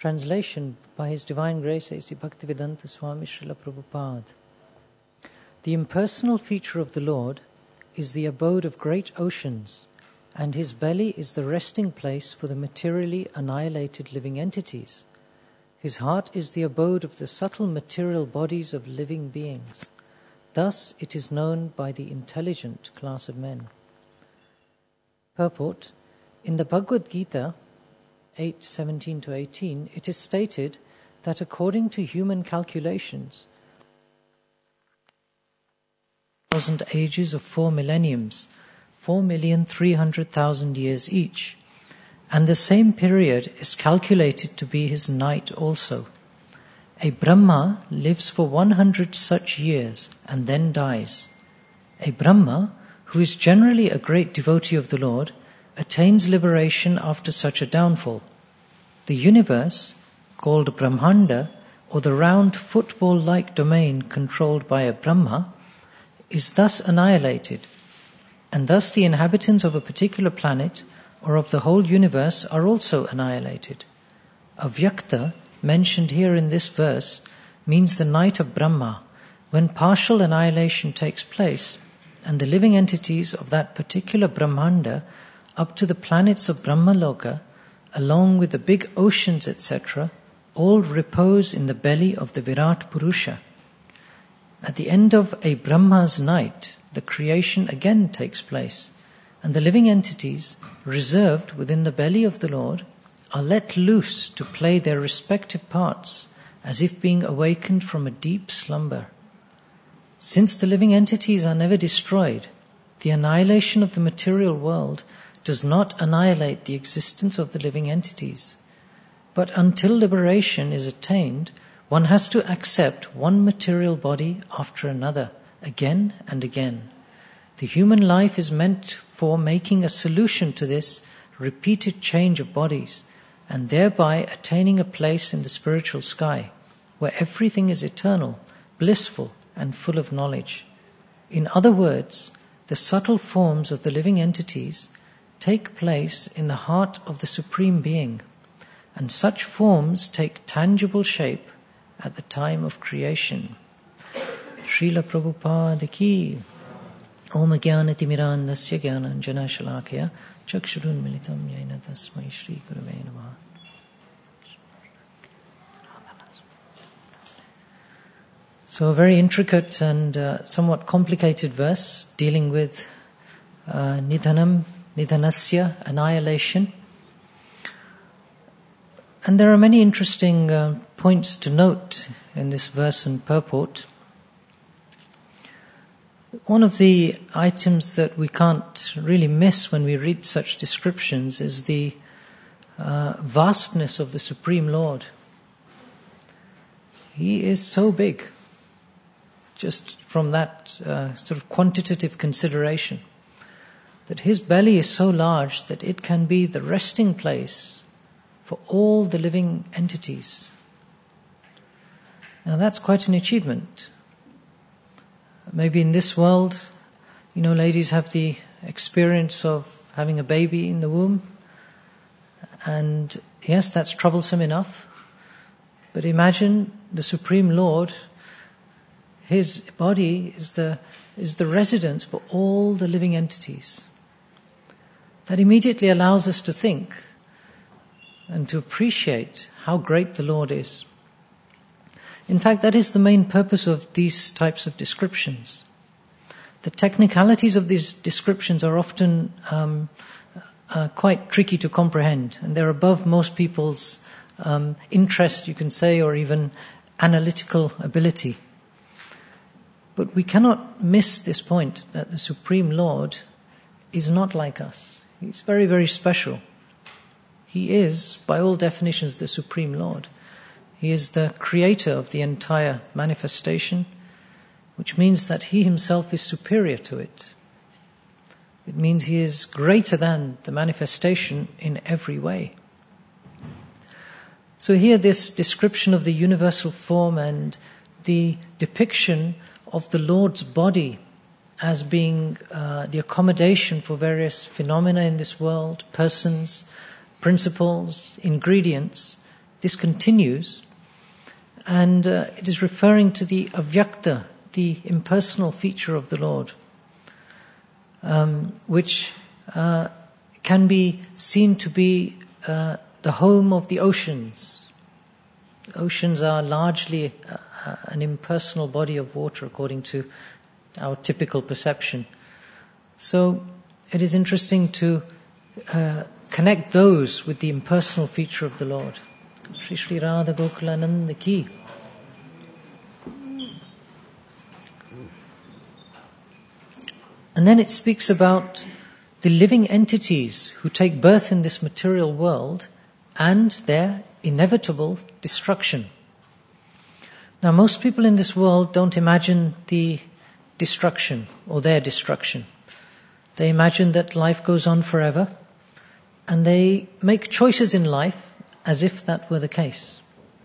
Translation by His Divine Grace A.C. Bhaktivedanta Swami Srila Prabhupada. The impersonal feature of the Lord is the abode of great oceans, and His belly is the resting place for the materially annihilated living entities. His heart is the abode of the subtle material bodies of living beings. Thus it is known by the intelligent class of men. Purport: in the Bhagavad Gita 8:17-18, it is stated that according to human calculations, 1,000 ages of 4 millenniums, 4,300,000 years each, and the same period is calculated to be his night also. A Brahma lives for 100 such years and then dies. A Brahma, who is generally a great devotee of the Lord, attains liberation after such a downfall. The universe, called Brahmanda, or the round football-like domain controlled by a Brahma, is thus annihilated, and thus the inhabitants of a particular planet or of the whole universe are also annihilated. Avyakta, mentioned here in this verse, means the night of Brahma, when partial annihilation takes place, and the living entities of that particular Brahmanda up to the planets of Brahmaloka, along with the big oceans, etc., all repose in the belly of the Virat Purusha. At the end of a Brahma's night, the creation again takes place, and the living entities, reserved within the belly of the Lord, are let loose to play their respective parts, as if being awakened from a deep slumber. Since the living entities are never destroyed, the annihilation of the material world does not annihilate the existence of the living entities. But until liberation is attained, one has to accept one material body after another, again and again. The human life is meant for making a solution to this repeated change of bodies, and thereby attaining a place in the spiritual sky, where everything is eternal, blissful, and full of knowledge. In other words, the subtle forms of the living entities take place in the heart of the Supreme Being, and such forms take tangible shape at the time of creation. Srila Prabhupada ki. Om Jnanatimirandasya Jnananjana Shalakaya Chakshurun Militam Yena Tasmai Shri Gurave Namaha. So a very intricate and somewhat complicated verse dealing with Nidhanasya, annihilation. And there are many interesting points to note in this verse and purport. One of the items that we can't really miss when we read such descriptions is the vastness of the Supreme Lord. He is so big, just from that sort of quantitative consideration, that his belly is so large that it can be the resting place for all the living entities. Now that's quite an achievement. Maybe in this world, ladies have the experience of having a baby in the womb, and yes, that's troublesome enough. But imagine the Supreme Lord, his body is the residence for all the living entities. That immediately allows us to think and to appreciate how great the Lord is. In fact, that is the main purpose of these types of descriptions. The technicalities of these descriptions are often quite tricky to comprehend, and they're above most people's interest, you can say, or even analytical ability. But we cannot miss this point that the Supreme Lord is not like us. He's very, very special. He is, by all definitions, the Supreme Lord. He is the creator of the entire manifestation, which means that he himself is superior to it. It means he is greater than the manifestation in every way. So here this description of the universal form and the depiction of the Lord's body as being the accommodation for various phenomena in this world, persons, principles, ingredients, this continues, and it is referring to the avyakta, the impersonal feature of the Lord, which can be seen to be the home of the oceans. The oceans are largely an impersonal body of water according to our typical perception. So it is interesting to connect those with the impersonal feature of the Lord. Shri Shri Radha Gokulananda Ki. And then it speaks about the living entities who take birth in this material world and their inevitable destruction. Now, most people in this world don't imagine the destruction or their destruction. They imagine that life goes on forever, and they make choices in life as if that were the case.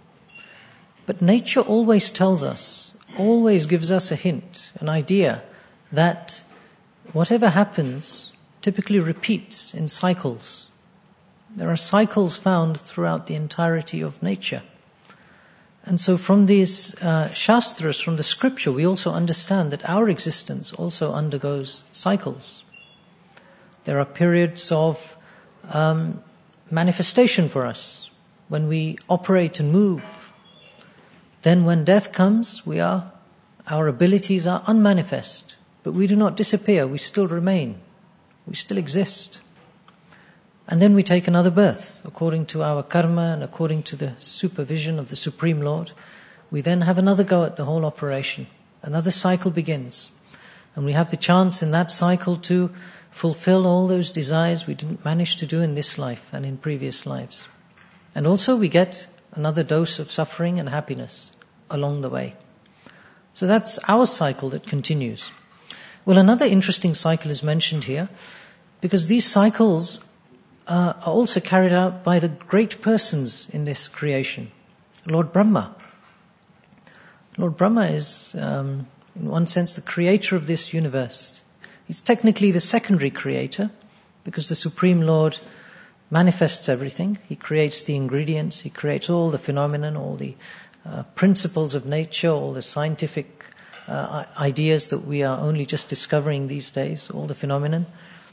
But nature always tells us, always gives us a hint, an idea, that whatever happens typically repeats in cycles. There are cycles found throughout the entirety of nature. And so from these shastras, from the scripture, we also understand that our existence also undergoes cycles. There are periods of manifestation for us when we operate and move. Then when death comes, our abilities are unmanifest, but we do not disappear, we still remain, we still exist. And then we take another birth, according to our karma and according to the supervision of the Supreme Lord. We then have another go at the whole operation. Another cycle begins. And we have the chance in that cycle to fulfill all those desires we didn't manage to do in this life and in previous lives. And also we get another dose of suffering and happiness along the way. So that's our cycle that continues. Well, another interesting cycle is mentioned here, because these cycles are also carried out by the great persons in this creation. Lord Brahma. Lord Brahma is, in one sense, the creator of this universe. He's technically the secondary creator, because the Supreme Lord manifests everything. He creates the ingredients, he creates all the phenomenon, all the principles of nature, all the scientific ideas that we are only just discovering these days, all the phenomenon.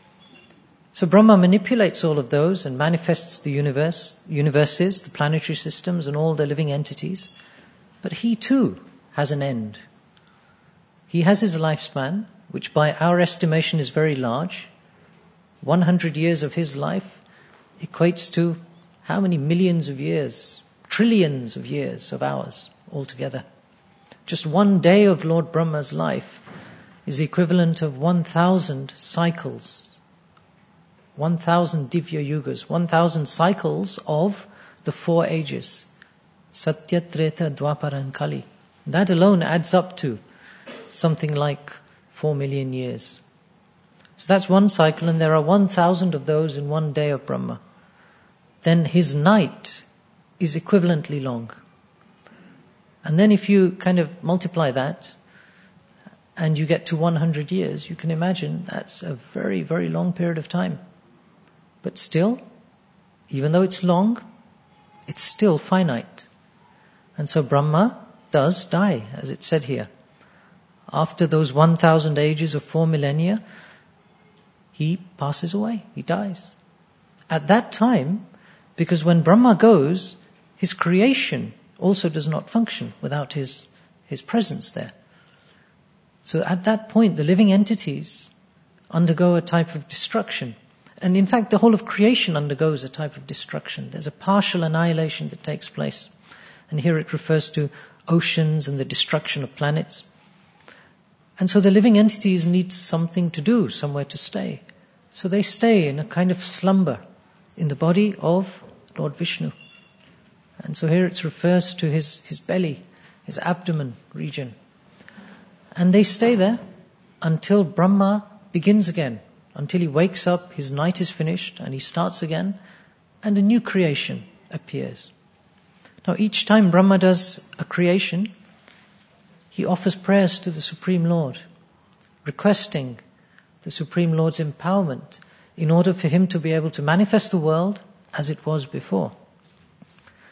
So Brahma manipulates all of those and manifests the universes, the planetary systems and all the living entities. But he too has an end. He has his lifespan, which by our estimation is very large. 100 years of his life equates to how many millions of years, trillions of years of ours altogether. Just one day of Lord Brahma's life is the equivalent of 1,000 cycles. 1,000 Divya Yugas, 1,000 cycles of the 4 ages. Satya, Treta, Dwapara and Kali. That alone adds up to something like 4 million years. So that's one cycle, and there are 1,000 of those in one day of Brahma. Then his night is equivalently long. And then if you kind of multiply that, and you get to 100 years, you can imagine that's a very, very long period of time. But still, even though it's long, it's still finite. And so Brahma does die, as it said here. After those 1,000 ages of 4 millennia, he passes away, he dies. At that time, because when Brahma goes, his creation also does not function without his presence there. So at that point, the living entities undergo a type of destruction. And in fact, the whole of creation undergoes a type of destruction. There's a partial annihilation that takes place. And here it refers to oceans and the destruction of planets. And so the living entities need something to do, somewhere to stay. So they stay in a kind of slumber in the body of Lord Vishnu. And so here it refers to his belly, his abdomen region. And they stay there until Brahma begins again. Until he wakes up, his night is finished, and he starts again, and a new creation appears. Now each time Brahma does a creation, he offers prayers to the Supreme Lord, requesting the Supreme Lord's empowerment in order for him to be able to manifest the world as it was before.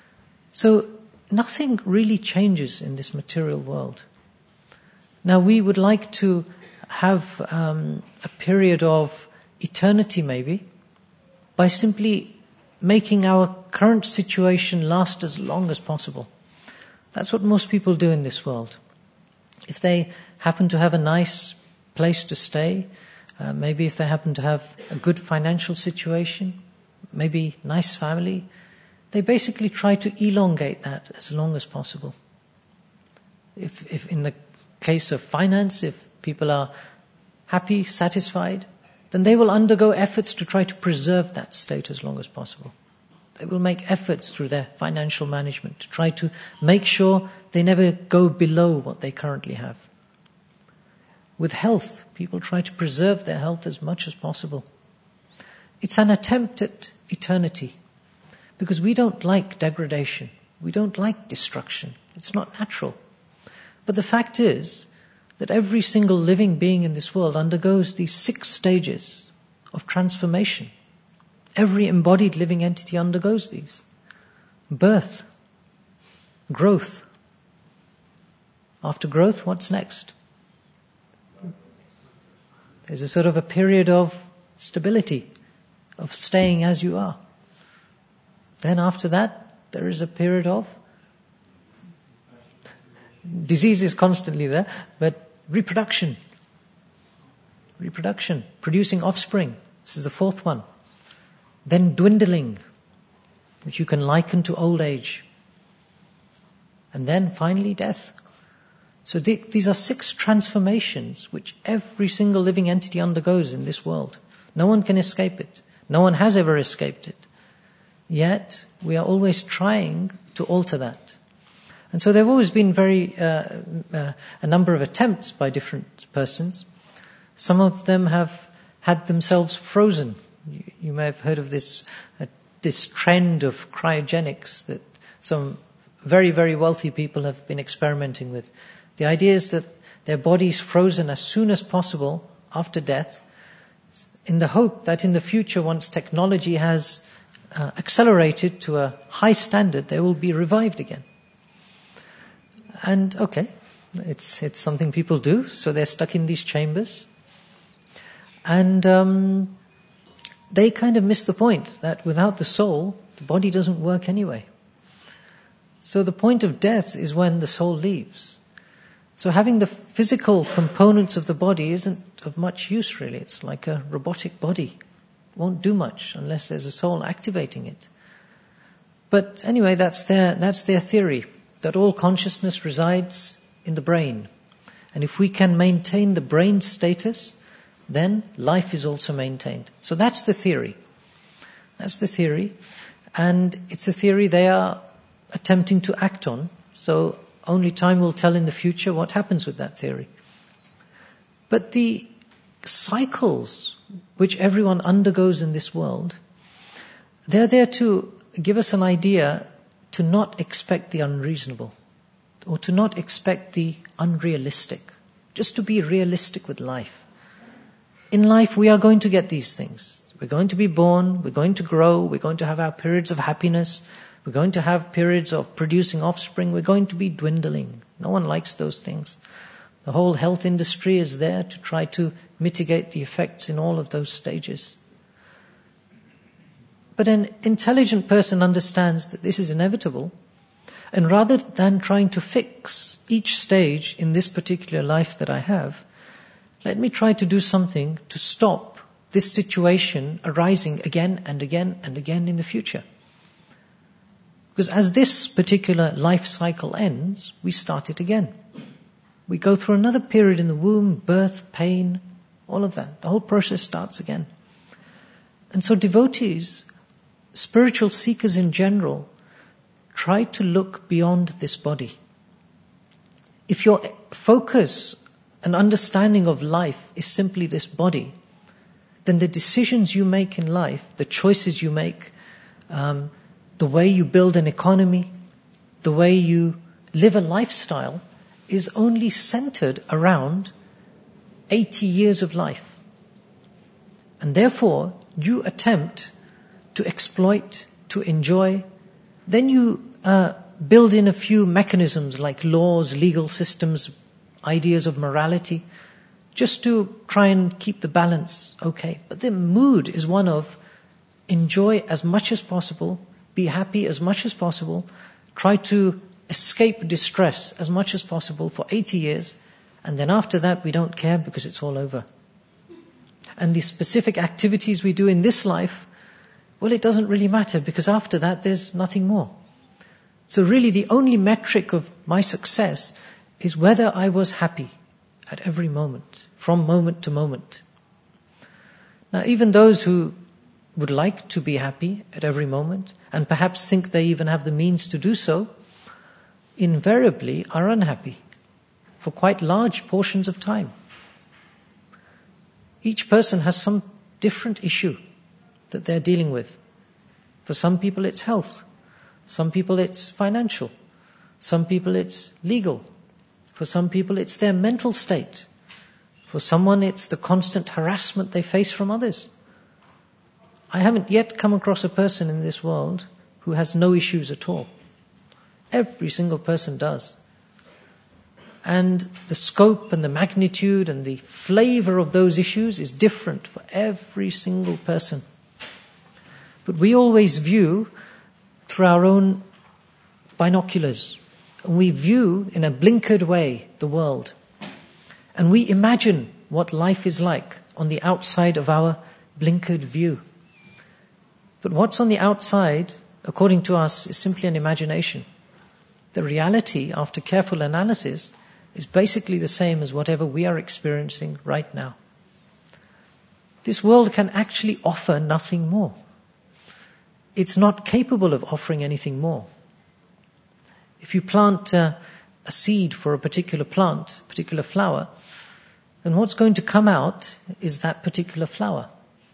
So nothing really changes in this material world. Now we would like to have a period of eternity maybe by simply making our current situation last as long as possible. That's what most people do in this world. If they happen to have a nice place to stay, maybe if they happen to have a good financial situation, maybe nice family, they basically try to elongate that as long as possible. If in the case of finance, if people are happy, satisfied, then they will undergo efforts to try to preserve that state as long as possible. They will make efforts through their financial management to try to make sure they never go below what they currently have. With health, people try to preserve their health as much as possible. It's an attempt at eternity, because we don't like degradation. We don't like destruction. It's not natural. But the fact is that every single living being in this world undergoes these 6 stages of transformation. Every embodied living entity undergoes these. Birth, growth. After growth, what's next? There's a sort of a period of stability, of staying as you are. Then after that, there is a period of disease is constantly there, but reproduction, producing offspring. This is the 4th one. Then dwindling, which you can liken to old age. And then finally death. So these are 6 transformations which every single living entity undergoes in this world. No one can escape it. No one has ever escaped it. Yet we are always trying to alter that. And so there have always been a number of attempts by different persons. Some of them have had themselves frozen. You may have heard of this trend of cryogenics that some very, very wealthy people have been experimenting with. The idea is that their body's frozen as soon as possible after death, in the hope that in the future, once technology has accelerated to a high standard, they will be revived again. And okay, it's something people do, so they're stuck in these chambers. And they kind of miss the point that without the soul, the body doesn't work anyway. So the point of death is when the soul leaves. So having the physical components of the body isn't of much use, really. It's like a robotic body. It won't do much unless there's a soul activating it. But anyway, that's their theory, that all consciousness resides in the brain. And if we can maintain the brain status, then life is also maintained. So that's the theory. That's the theory. And it's a theory they are attempting to act on. So only time will tell in the future what happens with that theory. But the cycles which everyone undergoes in this world, they're there to give us an idea to not expect the unreasonable, or to not expect the unrealistic, just to be realistic with life. In life, we are going to get these things. We're going to be born, we're going to grow, we're going to have our periods of happiness, we're going to have periods of producing offspring, we're going to be dwindling. No one likes those things. The whole health industry is there to try to mitigate the effects in all of those stages. But an intelligent person understands that this is inevitable, and rather than trying to fix each stage in this particular life that I have, let me try to do something to stop this situation arising again and again and again in the future. Because as this particular life cycle ends, we start it again. We go through another period in the womb, birth, pain, all of that. The whole process starts again. And so devotees, spiritual seekers in general, try to look beyond this body. If your focus and understanding of life is simply this body, then the decisions you make in life, the choices you make, the way you build an economy, the way you live a lifestyle, is only centered around 80 years of life. And therefore, you attempt to exploit, to enjoy, then you build in a few mechanisms like laws, legal systems, ideas of morality, just to try and keep the balance okay. But the mood is one of enjoy as much as possible, be happy as much as possible, try to escape distress as much as possible for 80 years, and then after that we don't care because it's all over. And the specific activities we do in this life, well, it doesn't really matter because after that there's nothing more. So really the only metric of my success is whether I was happy at every moment, from moment to moment. Now, even those who would like to be happy at every moment, and perhaps think they even have the means to do so, invariably are unhappy for quite large portions of time. Each person has some different issue that they're dealing with. For some people it's health, some people it's financial, some people it's legal, for some people it's their mental state, for someone it's the constant harassment they face from others. I haven't yet come across a person in this world who has no issues at all. Every single person does. And the scope and the magnitude and the flavor of those issues is different for every single person. But we always view through our own binoculars. We view in a blinkered way the world. And we imagine what life is like on the outside of our blinkered view. But what's on the outside, according to us, is simply an imagination. The reality, after careful analysis, is basically the same as whatever we are experiencing right now. This world can actually offer nothing more. It's not capable of offering anything more. If you plant a seed for a particular plant, a particular flower, then what's going to come out is that particular flower.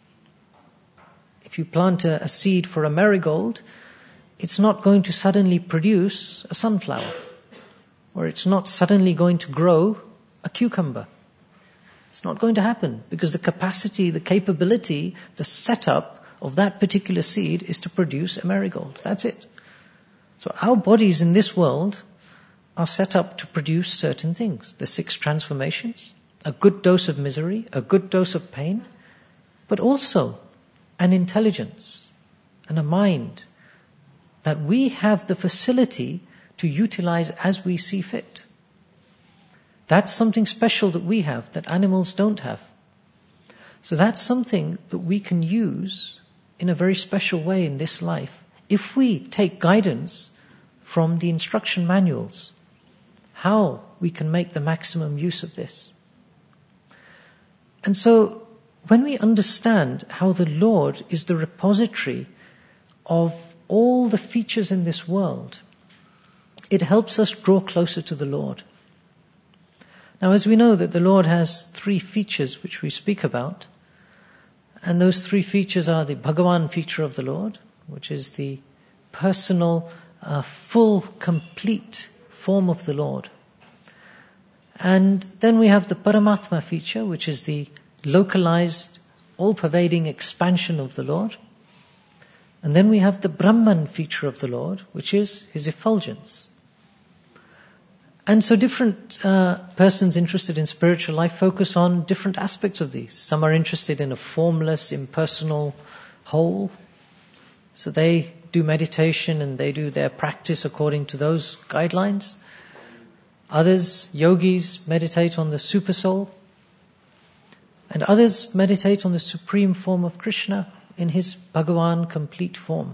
If you plant a seed for a marigold, it's not going to suddenly produce a sunflower, or it's not suddenly going to grow a cucumber. It's not going to happen because the capacity, the capability, the setup of that particular seed is to produce a marigold. That's it. So our bodies in this world are set up to produce certain things. The 6 transformations, a good dose of misery, a good dose of pain, but also an intelligence and a mind that we have the facility to utilize as we see fit. That's something special that we have that animals don't have. So that's something that we can use in a very special way in this life if we take guidance from the instruction manuals, how we can make the maximum use of this. And so when we understand how the Lord is the repository of all the features in this world, it helps us draw closer to the Lord. Now, as we know that the Lord has 3 features which we speak about, and those 3 features are the Bhagavan feature of the Lord, which is the personal, full, complete form of the Lord. And then we have the Paramatma feature, which is the localized, all-pervading expansion of the Lord. And then we have the Brahman feature of the Lord, which is his effulgence. And so different persons interested in spiritual life focus on different aspects of these. Some are interested in a formless, impersonal whole. So they do meditation and they do their practice according to those guidelines. Others, yogis, meditate on the super soul. And others meditate on the supreme form of Krishna in his Bhagavan complete form.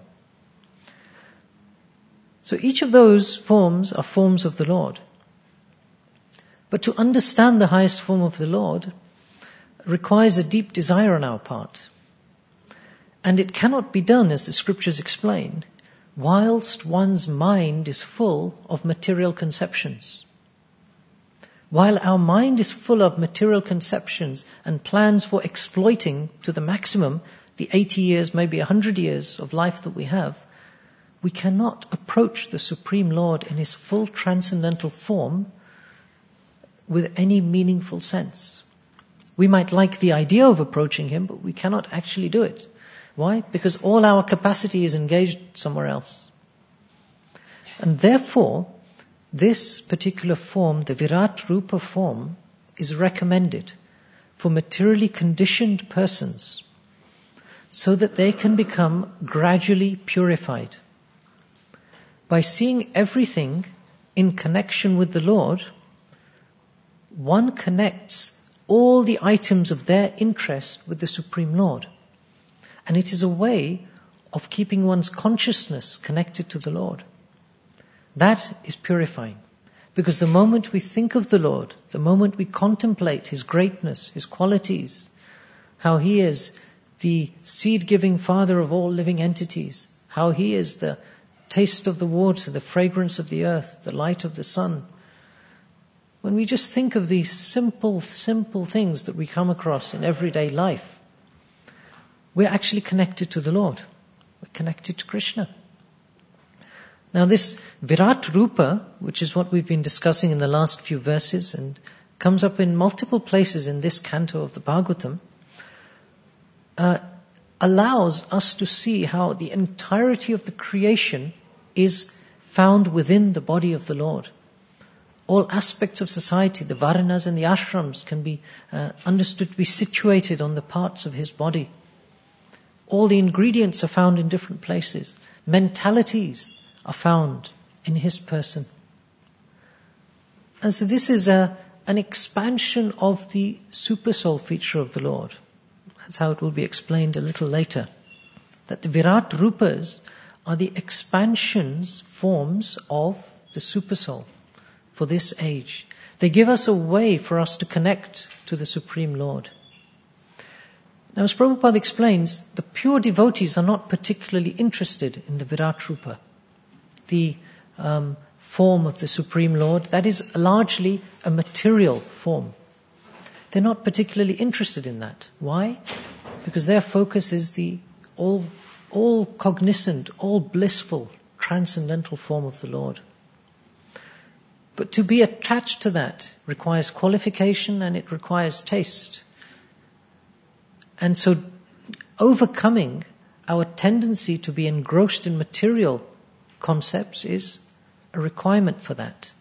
So each of those forms are forms of the Lord. But to understand the highest form of the Lord requires a deep desire on our part. And it cannot be done, as the scriptures explain, whilst one's mind is full of material conceptions. While our mind is full of material conceptions and plans for exploiting to the maximum the 80 years, maybe 100 years of life that we have, we cannot approach the Supreme Lord in his full transcendental form with any meaningful sense. We might like the idea of approaching him, but we cannot actually do it. Why? Because all our capacity is engaged somewhere else. And therefore, this particular form, the Virat Rupa form, is recommended for materially conditioned persons so that they can become gradually purified. By seeing everything in connection with the Lord, one connects all the items of their interest with the Supreme Lord. And it is a way of keeping one's consciousness connected to the Lord. That is purifying. Because the moment we think of the Lord, the moment we contemplate His greatness, His qualities, how He is the seed-giving Father of all living entities, how He is the taste of the water, the fragrance of the earth, the light of the sun. When we just think of these simple things that we come across in everyday life, we're actually connected to the Lord. We're connected to Krishna. Now this Virat Rupa, which is what we've been discussing in the last few verses and comes up in multiple places in this canto of the Bhagavatam, allows us to see how the entirety of the creation is found within the body of the Lord. All aspects of society, the Varanas and the Ashrams, can be understood to be situated on the parts of His body. All the ingredients are found in different places. Mentalities are found in His person. And so this is an expansion of the Supersoul feature of the Lord. That's how it will be explained a little later. That the Virat Rupas are the expansions, forms of the Supersoul for this age. They give us a way for us to connect to the Supreme Lord. Now, as Prabhupada explains, the pure devotees are not particularly interested in the Virat Rupa, the form of the Supreme Lord. That is largely a material form. They're not particularly interested in that. Why? Because their focus is the all cognizant, all blissful, transcendental form of the Lord. But to be attached to that requires qualification and it requires taste. And so overcoming our tendency to be engrossed in material concepts is a requirement for that.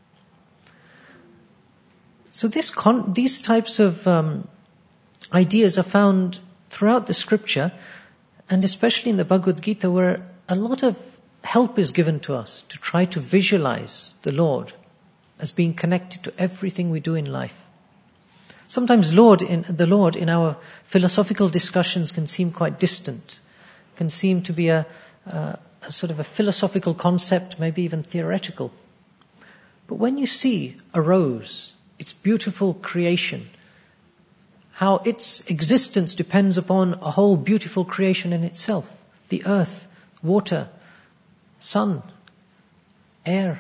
So these types of ideas are found throughout the scripture, and especially in the Bhagavad Gita, where a lot of help is given to us to try to visualize the Lord as being connected to everything we do in life. Sometimes the Lord in our philosophical discussions can seem quite distant, can seem to be a sort of a philosophical concept, maybe even theoretical. But when you see a rose, its beautiful creation, how its existence depends upon a whole beautiful creation in itself, the earth, water, sun, air,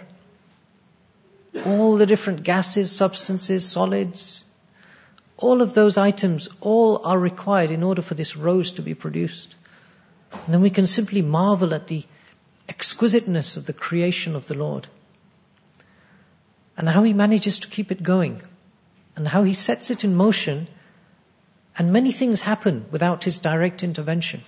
all the different gases, substances, solids, all of those items, all are required in order for this rose to be produced. And then we can simply marvel at the exquisiteness of the creation of the Lord and how He manages to keep it going and how He sets it in motion, and many things happen without His direct intervention.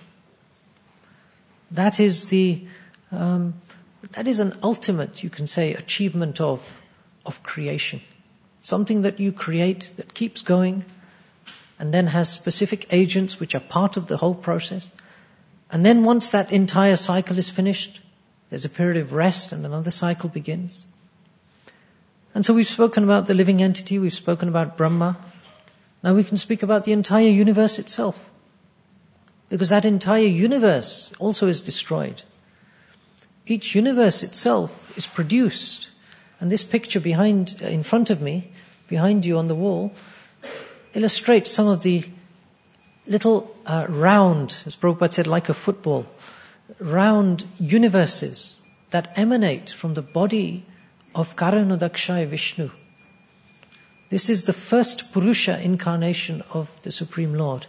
That is an ultimate, you can say, achievement of creation. Something that you create that keeps going and then has specific agents which are part of the whole process. And then once that entire cycle is finished, there's a period of rest and another cycle begins. And so we've spoken about the living entity, we've spoken about Brahma. Now we can speak about the entire universe itself, because that entire universe also is destroyed. Each universe itself is produced. And this picture in front of me, behind you on the wall, illustrates some of the little round, as Prabhupada said, like a football, round universes that emanate from the body of Karanodakshaya Vishnu. This is the first Purusha incarnation of the Supreme Lord,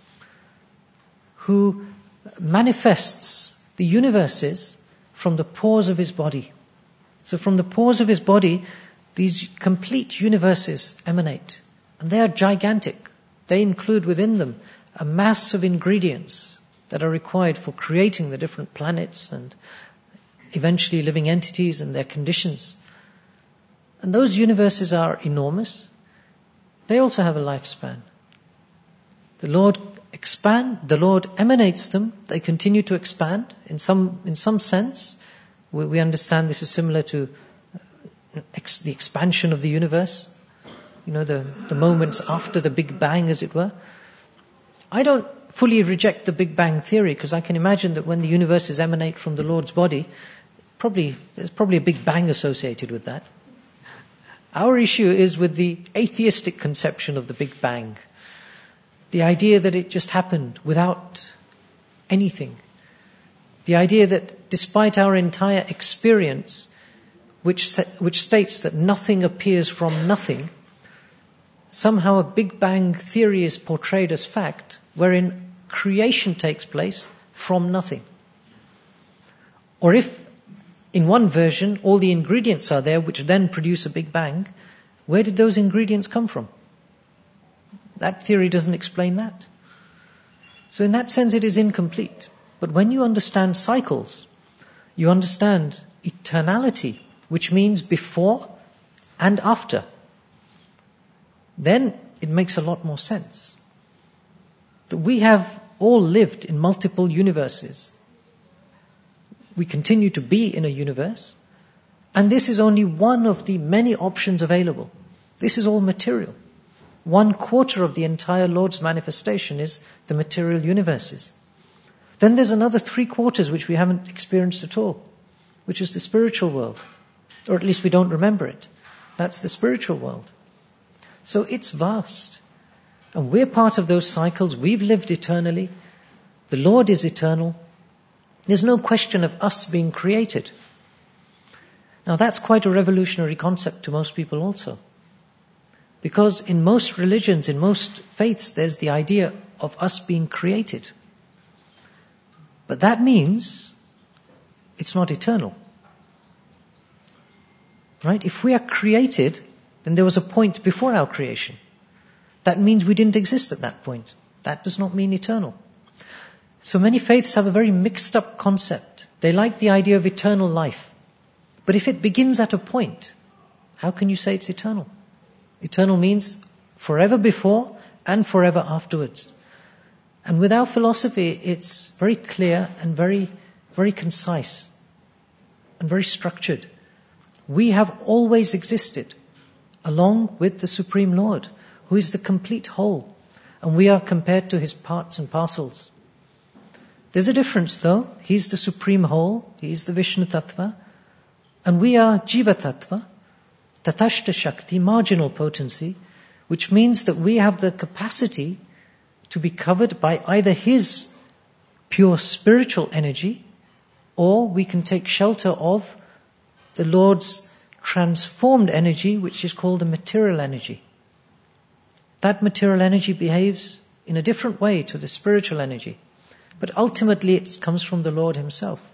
who manifests the universes from the pores of His body. So from the pores of His body, these complete universes emanate. And they are gigantic. They include within them a mass of ingredients that are required for creating the different planets and eventually living entities and their conditions. And those universes are enormous. They also have a lifespan. The Lord emanates them. They continue to expand in some sense. We understand this is similar to the expansion of the universe. The moments after the Big Bang, as it were. I don't fully reject the Big Bang theory, because I can imagine that when the universes emanate from the Lord's body, there's probably a Big Bang associated with that. Our issue is with the atheistic conception of the Big Bang. The idea that it just happened without anything. The idea that despite our entire experience, which states that nothing appears from nothing, somehow a Big Bang theory is portrayed as fact, wherein creation takes place from nothing. Or if, in one version, all the ingredients are there which then produce a Big Bang, where did those ingredients come from? That theory doesn't explain that. So in that sense it is incomplete. But when you understand cycles, you understand eternality, which means before and after. Then it makes a lot more sense. That we have all lived in multiple universes. We continue to be in a universe, and this is only one of the many options available. This is all material. 1/4 of the entire Lord's manifestation is the material universes. Then there's another 3/4 which we haven't experienced at all, which is the spiritual world. Or at least we don't remember it. That's the spiritual world. So it's vast. And we're part of those cycles. We've lived eternally. The Lord is eternal. There's no question of us being created. Now that's quite a revolutionary concept to most people also. Because in most religions, in most faiths, there's the idea of us being created. But that means it's not eternal. Right? If we are created, then there was a point before our creation. That means we didn't exist at that point. That does not mean eternal. So many faiths have a very mixed up concept. They like the idea of eternal life. But if it begins at a point, how can you say it's eternal? Eternal means forever before and forever afterwards. And with our philosophy, it's very clear and very, very concise and very structured. We have always existed along with the Supreme Lord, who is the complete whole, and we are compared to his parts and parcels. There's a difference though. He's the Supreme Whole, he's the Vishnu Tattva, and we are Jiva Tattva, Tatashta Shakti, marginal potency, which means that we have the capacity to be covered by either his pure spiritual energy, or we can take shelter of the Lord's transformed energy, which is called the material energy. That material energy behaves in a different way to the spiritual energy, but ultimately it comes from the Lord himself.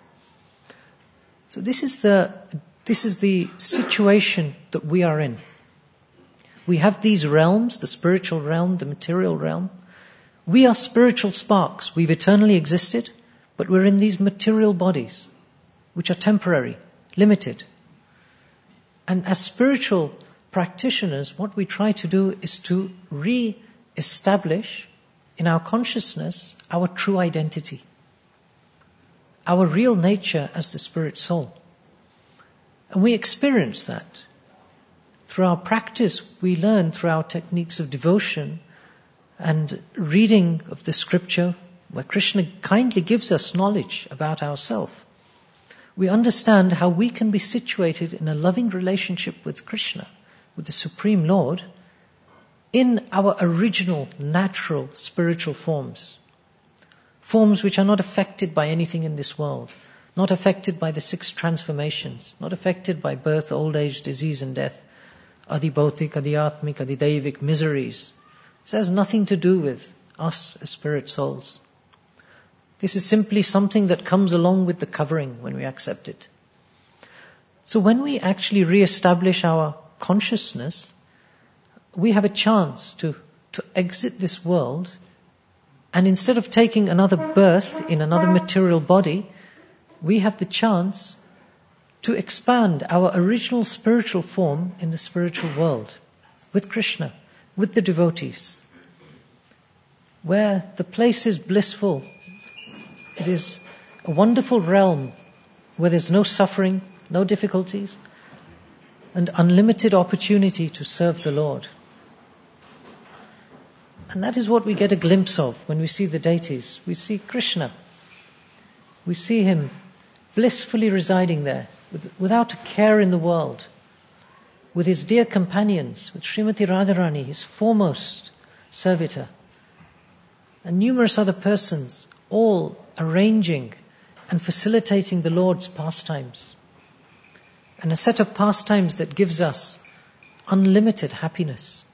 So this is the situation that we are in. We have these realms, the spiritual realm, the material realm. We are spiritual sparks. We've eternally existed, but we're in these material bodies, which are temporary, limited. And as spiritual practitioners, what we try to do is to re-establish in our consciousness our true identity, our real nature as the spirit soul. And we experience that. Through our practice, we learn through our techniques of devotion and reading of the scripture, where Krishna kindly gives us knowledge about ourselves. We understand how we can be situated in a loving relationship with Krishna, with the Supreme Lord, in our original, natural, spiritual forms. Forms which are not affected by anything in this world, not affected by the 6 transformations, not affected by birth, old age, disease and death, adibautik, adiatmik, adidaivik miseries. This has nothing to do with us as spirit souls. This is simply something that comes along with the covering when we accept it. So when we actually re-establish our consciousness, we have a chance to exit this world, and instead of taking another birth in another material body, we have the chance to expand our original spiritual form in the spiritual world, with Krishna, with the devotees, where the place is blissful. It is a wonderful realm where there's no suffering, no difficulties, and unlimited opportunity to serve the Lord. And that is what we get a glimpse of when we see the deities. We see Krishna. We see him blissfully residing there, without a care in the world, with his dear companions, with Srimati Radharani, his foremost servitor, and numerous other persons, all arranging and facilitating the Lord's pastimes. And a set of pastimes that gives us unlimited happiness.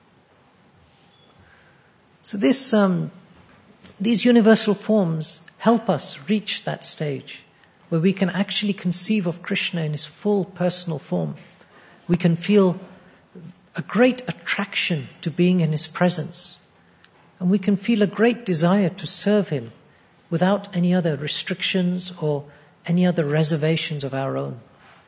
So these universal forms help us reach that stage where we can actually conceive of Krishna in his full personal form. We can feel a great attraction to being in his presence. And we can feel a great desire to serve him without any other restrictions or any other reservations of our own.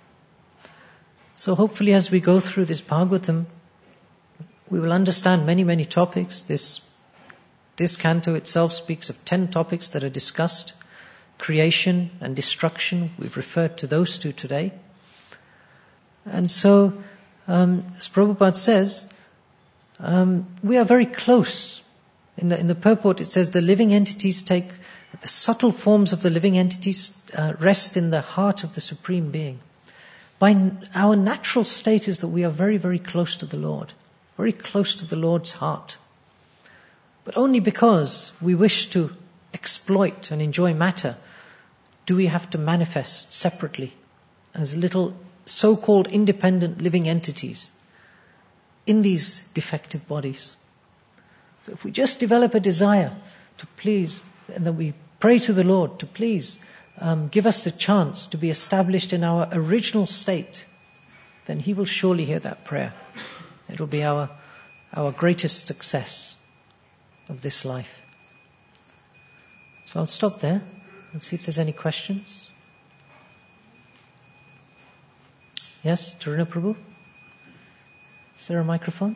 So hopefully as we go through this Bhagavatam, we will understand many, many topics. This canto itself speaks of 10 topics that are discussed. Creation and destruction, we've referred to those two today. And so, as Prabhupada says, we are very close. In the purport it says the living entities the subtle forms of the living entities rest in the heart of the Supreme Being. By our natural state is that we are very, very close to the Lord, very close to the Lord's heart. But only because we wish to exploit and enjoy matter do we have to manifest separately as little so-called independent living entities in these defective bodies. So if we just develop a desire to please, and then we pray to the Lord to please give us the chance to be established in our original state, then he will surely hear that prayer. It will be our greatest success of this life. So I'll stop there and see if there's any questions. Yes, Taruna Prabhu? Is there a microphone?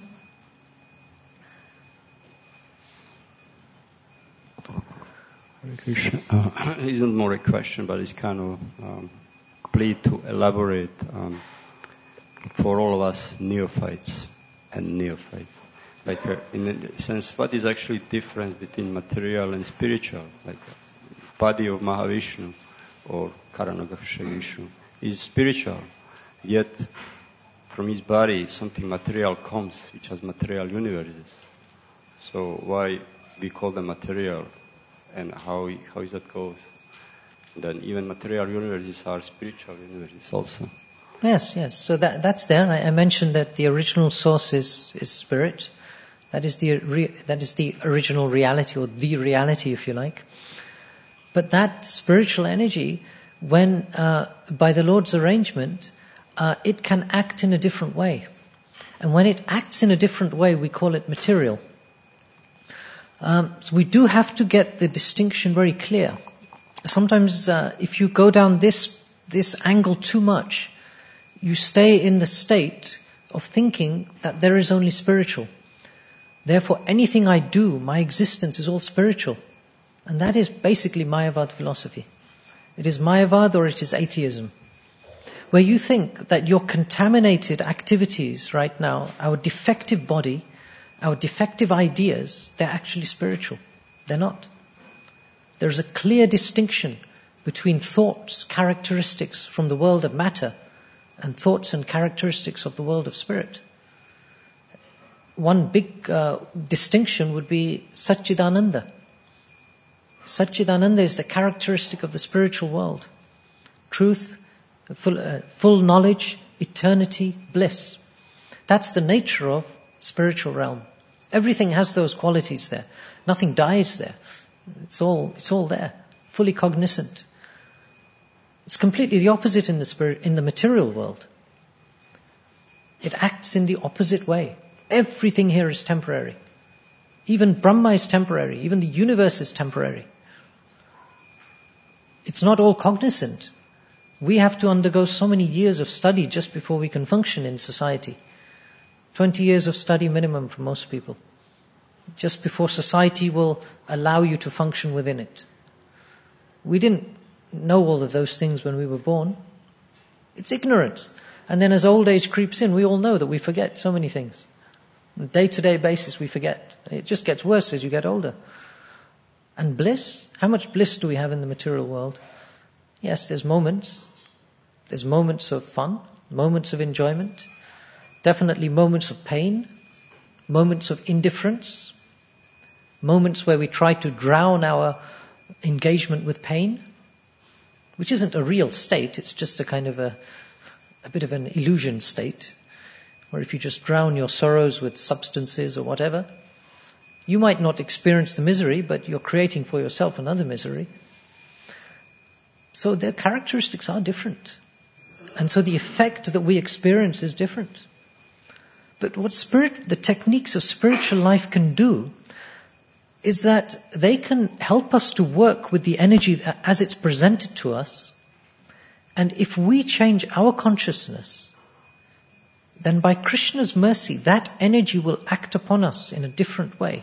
Hare Krishna. It isn't more a question, but it's kind of plea to elaborate for all of us neophytes and neophytes. Like in a sense, what is actually different between material and spiritual? Like body of Mahavishnu or Karanagaksha Vishnu is spiritual, yet from his body something material comes, which has material universes. So why we call them material, and how is that goes? Then even material universes are spiritual universes also. Yes. So that's there. I mentioned that the original source is spirit. That is the original reality, or the reality, if you like. But that spiritual energy, when by the Lord's arrangement, it can act in a different way. And when it acts in a different way, we call it material. So we do have to get the distinction very clear. Sometimes if you go down this angle too much, you stay in the state of thinking that there is only spiritual. Therefore, anything I do, my existence is all spiritual. And that is basically Mayavad philosophy. It is Mayavad or it is atheism. Where you think that your contaminated activities right now, our defective body, our defective ideas, they're actually spiritual. They're not. There's a clear distinction between thoughts, characteristics from the world of matter, and thoughts and characteristics of the world of spirit. One big distinction would be Satchidananda. Satchidananda is the characteristic of the spiritual world. Truth, full knowledge, eternity, bliss. That's the nature of spiritual realm. Everything has those qualities there. Nothing dies there. It's all there, fully cognizant. It's completely the opposite in the material world. It acts in the opposite way. Everything here is temporary. Even Brahma is temporary. Even the universe is temporary. It's not all cognizant. We have to undergo so many years of study just before we can function in society. 20 years of study minimum for most people. Just before society will allow you to function within it. We didn't know all of those things when we were born. It's ignorance. And then as old age creeps in, we all know that we forget so many things. On a day-to-day basis we forget. It just gets worse as you get older. And bliss? How much bliss do we have in the material world? Yes, there's moments. There's moments of fun, moments of enjoyment, definitely moments of pain, moments of indifference, moments where we try to drown our engagement with pain, which isn't a real state, it's just a kind of a bit of an illusion state, or if you just drown your sorrows with substances or whatever, you might not experience the misery, but you're creating for yourself another misery. So their characteristics are different. And so the effect that we experience is different. But what the techniques of spiritual life can do is that they can help us to work with the energy as it's presented to us. And if we change our consciousness, then by Krishna's mercy, that energy will act upon us in a different way.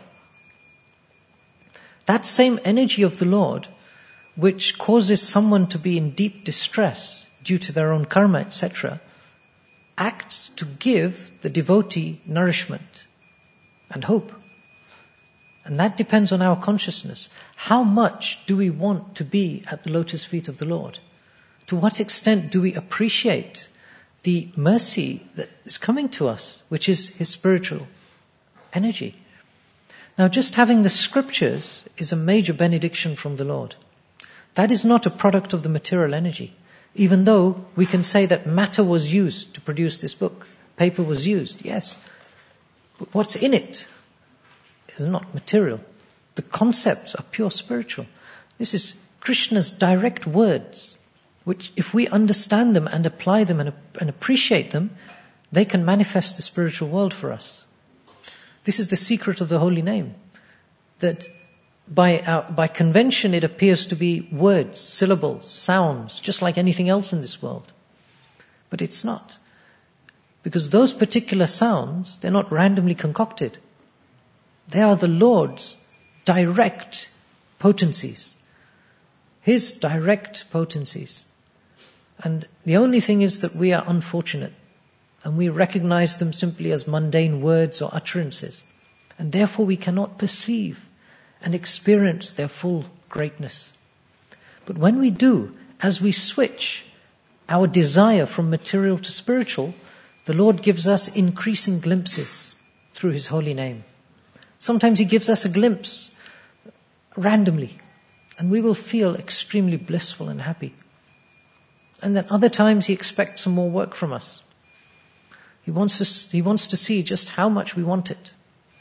That same energy of the Lord, which causes someone to be in deep distress due to their own karma, etc., acts to give the devotee nourishment and hope. And that depends on our consciousness. How much do we want to be at the lotus feet of the Lord? To what extent do we appreciate the mercy that is coming to us, which is His spiritual energy? Now, just having the scriptures is a major benediction from the Lord. That is not a product of the material energy. Even though we can say that matter was used to produce this book, paper was used, yes. But what's in it is not material. The concepts are pure spiritual. This is Krishna's direct words, which if we understand them and apply them and appreciate them, they can manifest the spiritual world for us. This is the secret of the holy name, that by convention it appears to be words, syllables, sounds, just like anything else in this world. But it's not. Because those particular sounds, they're not randomly concocted. They are the Lord's direct potencies. His direct potencies. And the only thing is that we are unfortunate. And we recognize them simply as mundane words or utterances. And therefore we cannot perceive and experience their full greatness. But when we do, as we switch our desire from material to spiritual, the Lord gives us increasing glimpses through His holy name. Sometimes He gives us a glimpse randomly, and we will feel extremely blissful and happy. And then other times He expects some more work from us. He wants to see just how much we want it.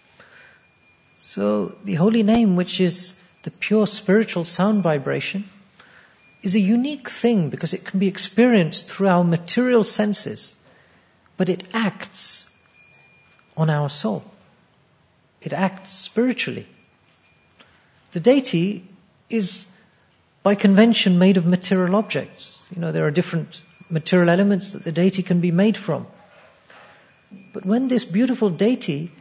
So the holy name, which is the pure spiritual sound vibration, is a unique thing because it can be experienced through our material senses, but it acts on our soul. It acts spiritually. The deity is by convention made of material objects. There are different material elements that the deity can be made from. But when this beautiful deity,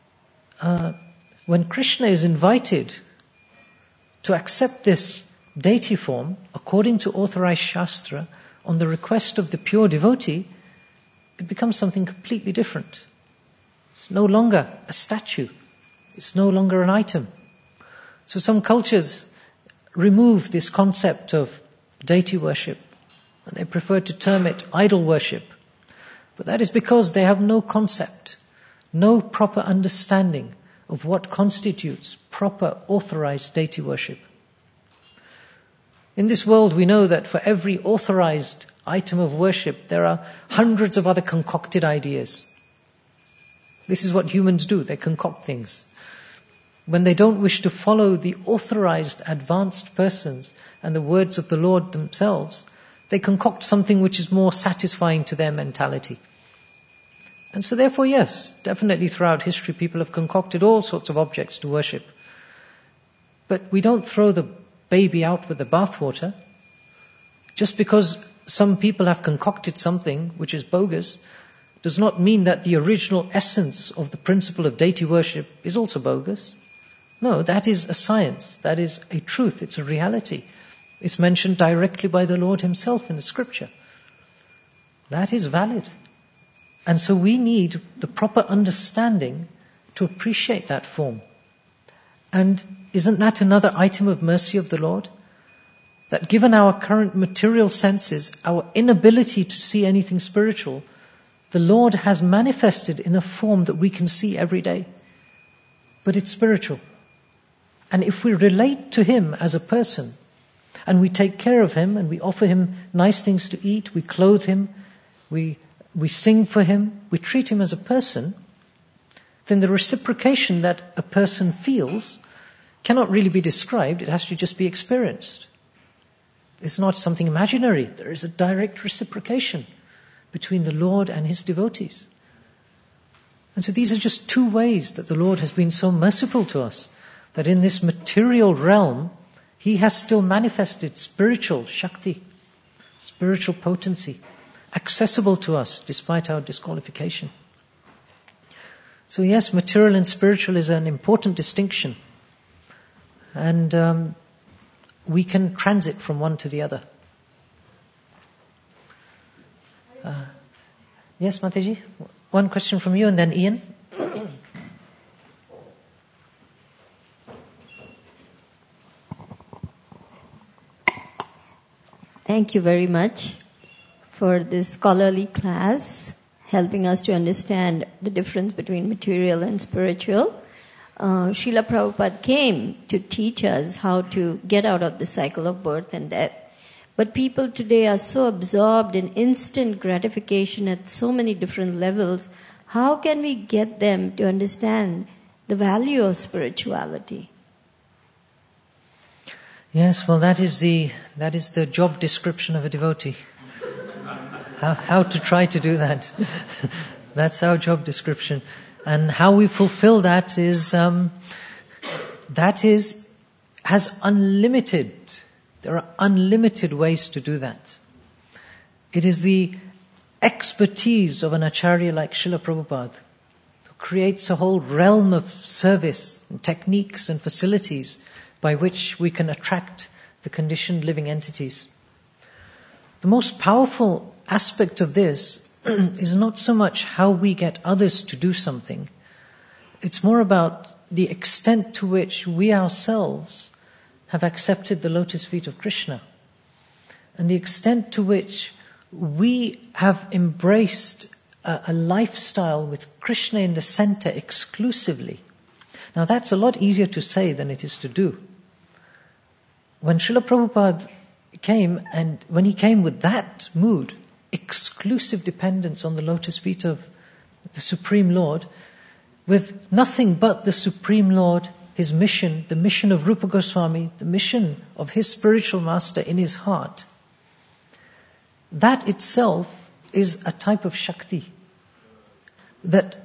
when Krishna is invited to accept this deity form, according to authorized Shastra, on the request of the pure devotee, it becomes something completely different. It's no longer a statue. It's no longer an item. So some cultures remove this concept of deity worship, and they prefer to term it idol worship. But that is because they have no concept, no proper understanding of what constitutes proper authorized deity worship. In this world, we know that for every authorized item of worship, there are hundreds of other concocted ideas. This is what humans do, they concoct things. When they don't wish to follow the authorized, advanced persons and the words of the Lord themselves, they concoct something which is more satisfying to their mentality. And so therefore, yes, definitely throughout history people have concocted all sorts of objects to worship. But we don't throw the baby out with the bathwater. Just because some people have concocted something which is bogus does not mean that the original essence of the principle of deity worship is also bogus. No, that is a science. That is a truth. It's a reality. It's mentioned directly by the Lord himself in the scripture. That is valid. And so we need the proper understanding to appreciate that form. And isn't that another item of mercy of the Lord? That given our current material senses, our inability to see anything spiritual, the Lord has manifested in a form that we can see every day. But it's spiritual. And if we relate to him as a person, and we take care of him, and we offer him nice things to eat, we clothe him, we sing for him, we treat him as a person, then the reciprocation that a person feels cannot really be described. It has to just be experienced. It's not something imaginary. There is a direct reciprocation between the Lord and his devotees. And so these are just two ways that the Lord has been so merciful to us, that in this material realm, he has still manifested spiritual Shakti, spiritual potency, accessible to us despite our disqualification. So yes, material and spiritual is an important distinction. And we can transit from one to the other. Yes, Mataji? One question from you and then Ian. Thank you very much for this scholarly class, helping us to understand the difference between material and spiritual. Srila Prabhupada came to teach us how to get out of the cycle of birth and death. But people today are so absorbed in instant gratification at so many different levels. How can we get them to understand the value of spirituality? Yes, well, that is the job description of a devotee. How to try to do that. That's our job description. And how we fulfill that has unlimited. There are unlimited ways to do that. It is the expertise of an acharya like Srila Prabhupada who creates a whole realm of service and techniques and facilities by which we can attract the conditioned living entities. The most powerful aspect of this is not so much how we get others to do something. It's more about the extent to which we ourselves have accepted the lotus feet of Krishna, and the extent to which we have embraced a lifestyle with Krishna in the center exclusively. Now that's a lot easier to say than it is to do. When Srila Prabhupada came, and when he came with that mood, exclusive dependence on the lotus feet of the Supreme Lord, with nothing but the Supreme Lord, his mission, the mission of Rupa Goswami, the mission of his spiritual master in his heart, that itself is a type of Shakti that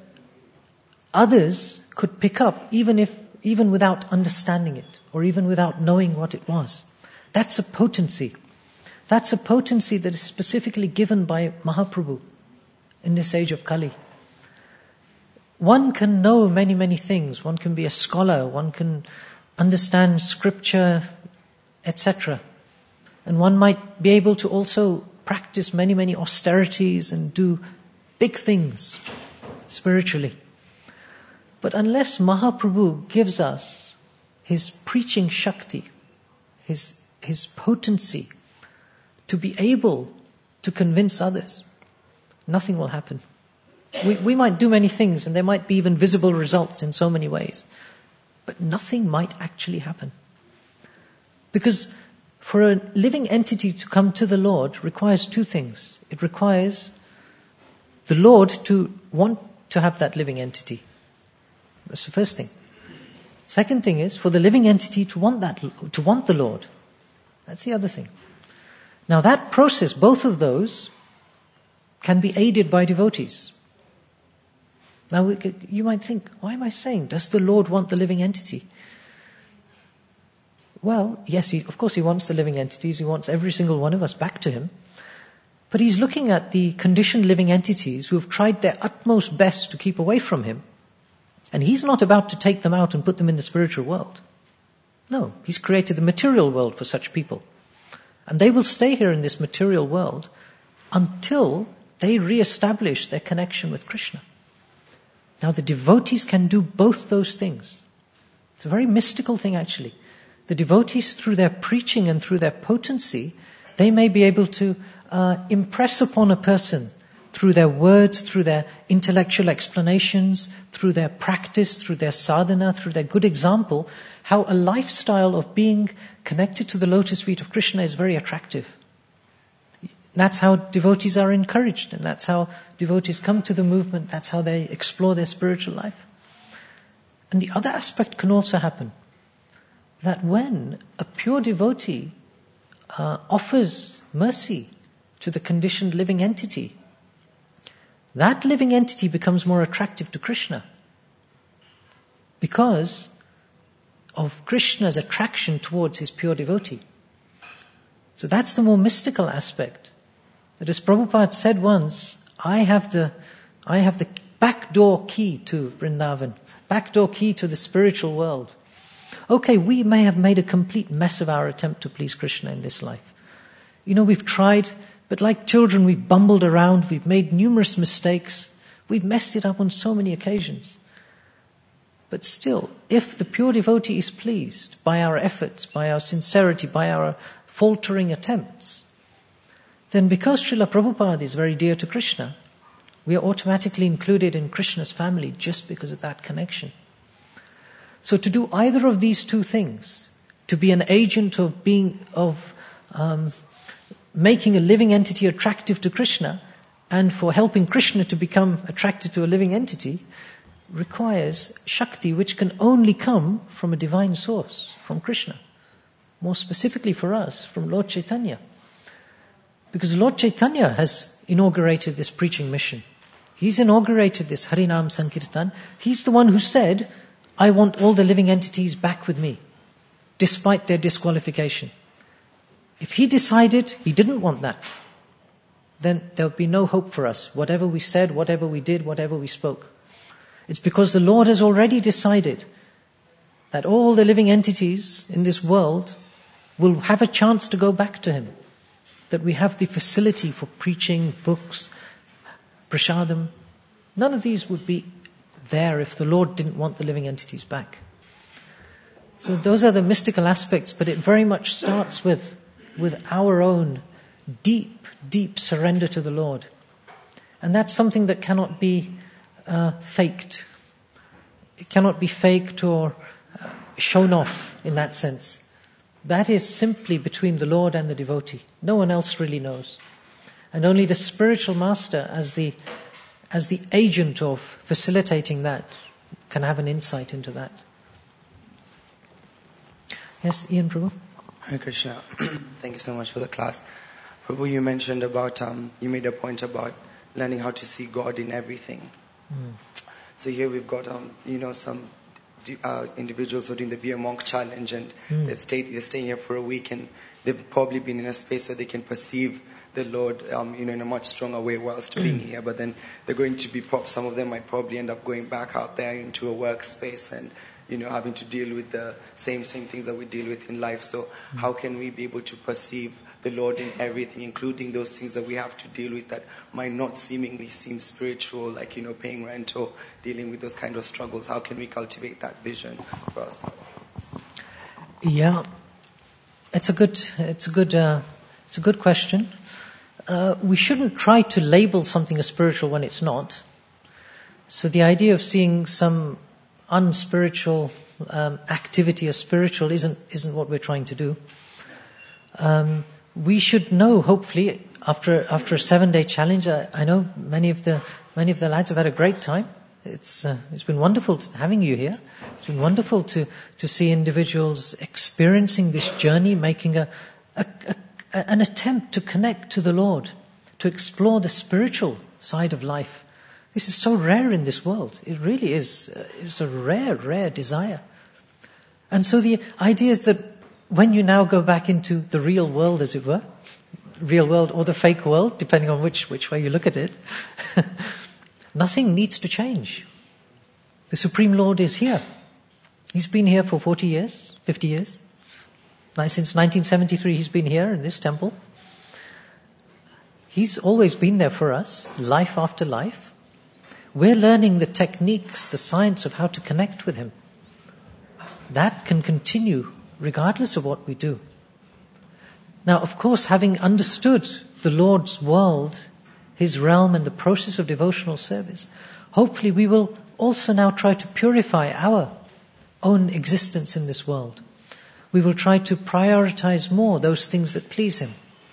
others could pick up even without understanding it, or even without knowing what it was. That's a potency. That's a potency that is specifically given by Mahaprabhu in this age of Kali. One can know many, many things. One can be a scholar. One can understand scripture, etc. And one might be able to also practice many, many austerities and do big things spiritually. But unless Mahaprabhu gives us his preaching Shakti, his potency, to be able to convince others, nothing will happen. We might do many things, and there might be even visible results in so many ways, but nothing might actually happen. Because for a living entity to come to the Lord requires two things. It requires the Lord to want to have that living entity. That's the first thing. Second thing is for the living entity to want the Lord. That's the other thing. Now that process, both of those, can be aided by devotees. Now you might think, why am I saying, does the Lord want the living entity? Well, yes, of course he wants the living entities. He wants every single one of us back to him. But he's looking at the conditioned living entities who have tried their utmost best to keep away from him. And he's not about to take them out and put them in the spiritual world. No, he's created the material world for such people. And they will stay here in this material world until they re-establish their connection with Krishna. Now the devotees can do both those things. It's a very mystical thing actually. The devotees, through their preaching and through their potency, they may be able to impress upon a person through their words, through their intellectual explanations, through their practice, through their sadhana, through their good example, how a lifestyle of being connected to the lotus feet of Krishna is very attractive. That's how devotees are encouraged, and that's how devotees come to the movement, that's how they explore their spiritual life. And the other aspect can also happen, that when a pure devotee offers mercy to the conditioned living entity, that living entity becomes more attractive to Krishna because of Krishna's attraction towards his pure devotee. So that's the more mystical aspect. That as Prabhupada said once, I have the backdoor key to Vrindavan, backdoor key to the spiritual world. Okay, we may have made a complete mess of our attempt to please Krishna in this life. We've tried, but like children, we've bumbled around, we've made numerous mistakes, we've messed it up on so many occasions. But still, if the pure devotee is pleased by our efforts, by our sincerity, by our faltering attempts, then because Srila Prabhupada is very dear to Krishna, we are automatically included in Krishna's family just because of that connection. So to do either of these two things, to be an agent of making a living entity attractive to Krishna, and for helping Krishna to become attracted to a living entity, requires Shakti, which can only come from a divine source, from Krishna. More specifically for us, from Lord Chaitanya. Because Lord Chaitanya has inaugurated this preaching mission. He's inaugurated this Harinam Sankirtan. He's the one who said, I want all the living entities back with me, despite their disqualification. If he decided he didn't want that, then there would be no hope for us, whatever we said, whatever we did, whatever we spoke. It's because the Lord has already decided that all the living entities in this world will have a chance to go back to him. That we have the facility for preaching, books, prasadam. None of these would be there if the Lord didn't want the living entities back. So those are the mystical aspects, but it very much starts with our own deep, deep surrender to the Lord. And that's something that cannot be faked. It cannot be faked or shown off in that sense. That is simply between the Lord and the devotee. No one else really knows. And only the spiritual master, as the agent of facilitating that, can have an insight into that. Yes, Ian Prabhu? Hare Krishna. Thank you so much for the class. Prabhu, you mentioned about, you made a point about learning how to see God in everything. So here we've got, some individuals who are doing the Be a Monk Challenge, and they're staying here for a week, and they've probably been in a space where they can perceive the Lord, in a much stronger way whilst being here. But then they're going to be, some of them might probably end up going back out there into a workspace and, having to deal with the same things that we deal with in life. So how can we be able to perceive the Lord in everything, including those things that we have to deal with that might not seemingly seem spiritual, like, paying rent or dealing with those kind of struggles? How can we cultivate that vision for ourselves? Yeah, it's a good question. We shouldn't try to label something as spiritual when it's not. So the idea of seeing some unspiritual activity as spiritual isn't what we're trying to do. We should know, hopefully, after a 7-day challenge. I know many of the lads have had a great time. It's been wonderful having you here. It's been wonderful to see individuals experiencing this journey, making an attempt to connect to the Lord, to explore the spiritual side of life. This is so rare in this world. It really is. It's a rare desire. And so the idea is that when you now go back into the real world, as it were, real world or the fake world, depending on which way you look at it, nothing needs to change. The Supreme Lord is here. He's been here for 40 years, 50 years. Since 1973, he's been here in this temple. He's always been there for us, life after life. We're learning the techniques, the science of how to connect with him. That can continue regardless of what we do. Now, of course, having understood the Lord's world, his realm and the process of devotional service, hopefully we will also now try to purify our own existence in this world. We will try to prioritize more those things that please him,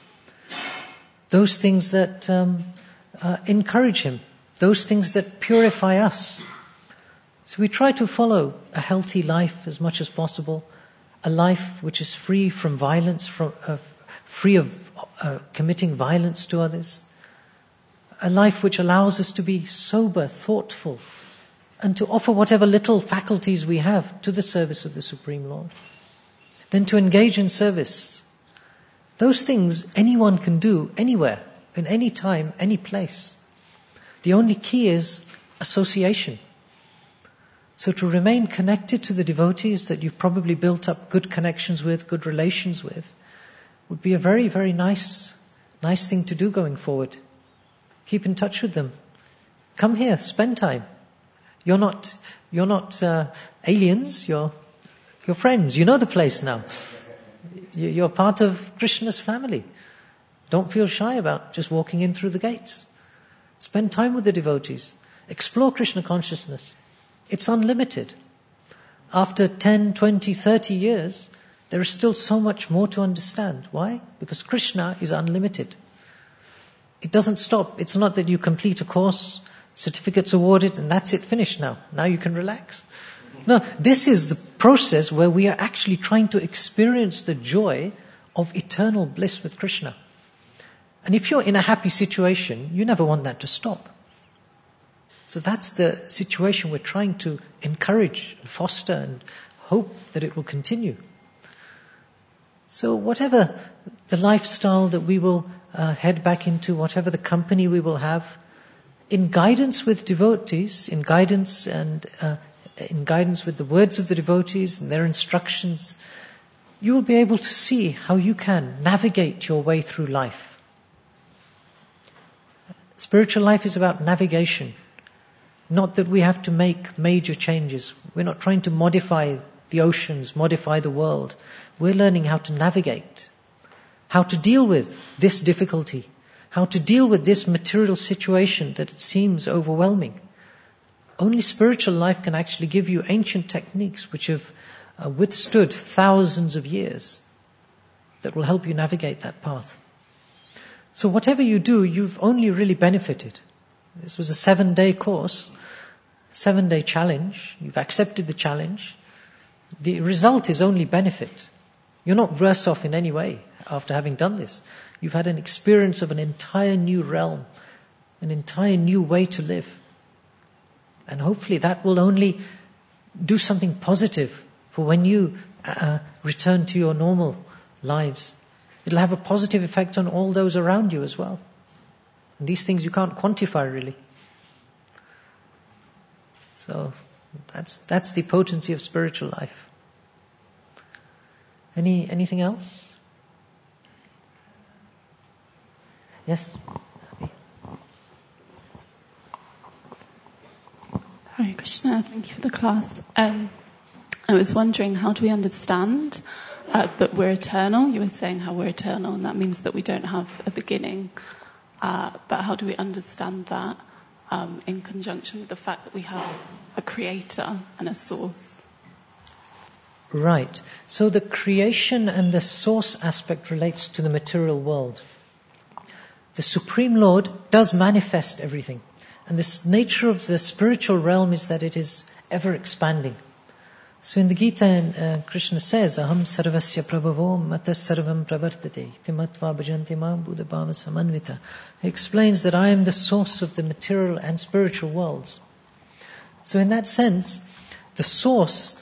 those things that encourage him, those things that purify us. So we try to follow a healthy life as much as possible, a life which is free from violence, free of committing violence to others, a life which allows us to be sober, thoughtful, and to offer whatever little faculties we have to the service of the Supreme Lord. Then to engage in service. Those things anyone can do anywhere, in any time, any place. The only key is association. So to remain connected to the devotees that you've probably built up good connections with, good relations with, would be a very, very nice thing to do going forward. Keep in touch with them. Come here, spend time. You're not aliens, you're friends. You know the place now. You're part of Krishna's family. Don't feel shy about just walking in through the gates. Spend time with the devotees. Explore Krishna consciousness. It's unlimited. After 10, 20, 30 years, there is still so much more to understand. Why? Because Krishna is unlimited. It doesn't stop. It's not that you complete a course, certificates awarded, and that's it, finished now. Now you can relax. No, this is the process where we are actually trying to experience the joy of eternal bliss with Krishna. And if you're in a happy situation, you never want that to stop. So that's the situation we're trying to encourage and foster and hope that it will continue. So whatever the lifestyle that we will head back into, whatever the company we will have, in guidance with devotees, in guidance with the words of the devotees and their instructions, you will be able to see how you can navigate your way through life. Spiritual life is about navigation, not that we have to make major changes. We're not trying to modify the oceans, modify the world. We're learning how to navigate, how to deal with this difficulty, how to deal with this material situation that it seems overwhelming. Only spiritual life can actually give you ancient techniques which have withstood thousands of years that will help you navigate that path. So whatever you do, you've only really benefited. This was a 7-day course, 7-day challenge. You've accepted the challenge. The result is only benefit. You're not worse off in any way after having done this. You've had an experience of an entire new realm, an entire new way to live. And hopefully that will only do something positive for when you return to your normal lives. It'll have a positive effect on all those around you as well. And these things you can't quantify really. So that's the potency of spiritual life. Anything else? Yes? Hare Krishna, thank you for the class. I was wondering, how do we understand that we're eternal? You were saying how we're eternal, and that means that we don't have a beginning. But how do we understand that in conjunction with the fact that we have a creator and a source? Right. So the creation and the source aspect relates to the material world. The Supreme Lord does manifest everything. And the nature of the spiritual realm is that it is ever expanding. So in the Gita, Krishna says, Aham sarvasya prabhavo mata sarvam pravartate timatva bhajanti mam buddhabhava samanvita. He explains that I am the source of the material and spiritual worlds. So in that sense, the source,